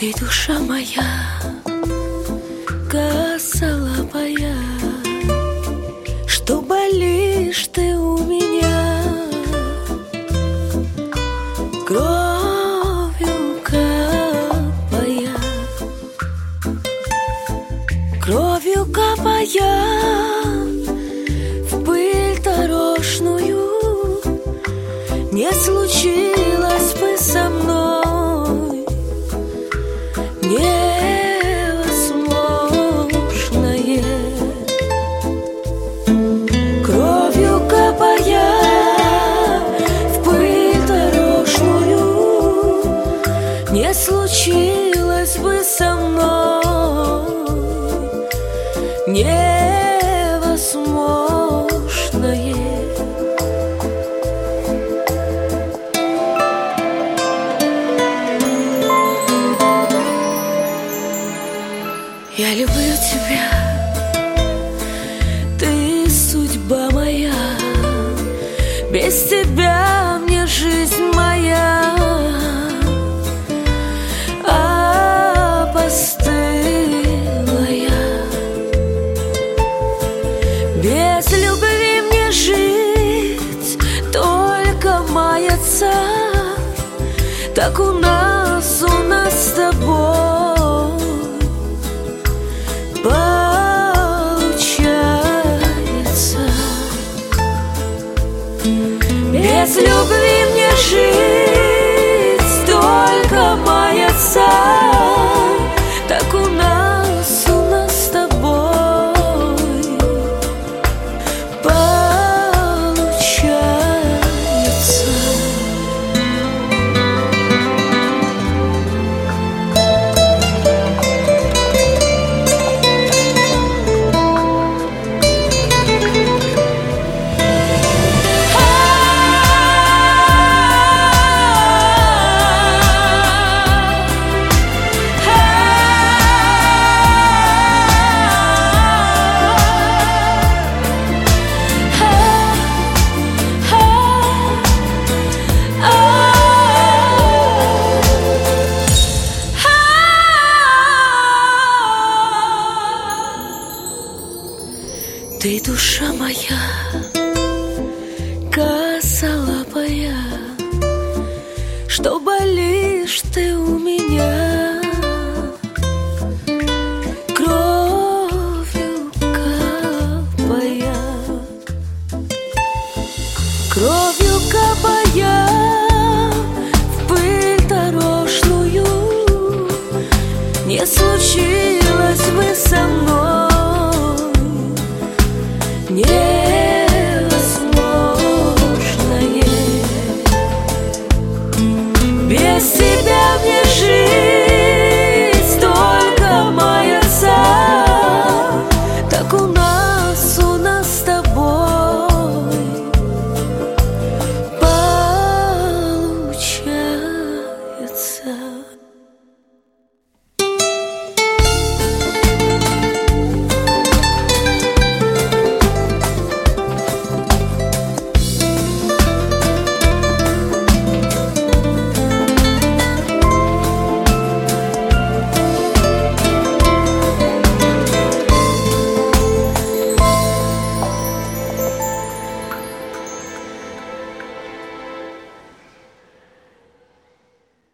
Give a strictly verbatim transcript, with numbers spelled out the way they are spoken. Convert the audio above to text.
Ты душа моя, косолапая, что болишь ты у меня, кровью капая, кровью капая в пыль дорожную. Не случилось бы со мной невозможное. Кровью капая в пыль дорожную, не случилось бы со мной невозможное. Я люблю тебя, ты судьба моя, без тебя мне жизнь моя опостылая. Без любви мне жить, только маяться. Так у нас, у нас с тобой получается. Без любви мне жить, только маяться. Так у нас, у нас с тобой получается. Ты душа моя, косолапая, что болишь ты у меня, кровью капая, кровью капая в пыль дорожную. Не случилось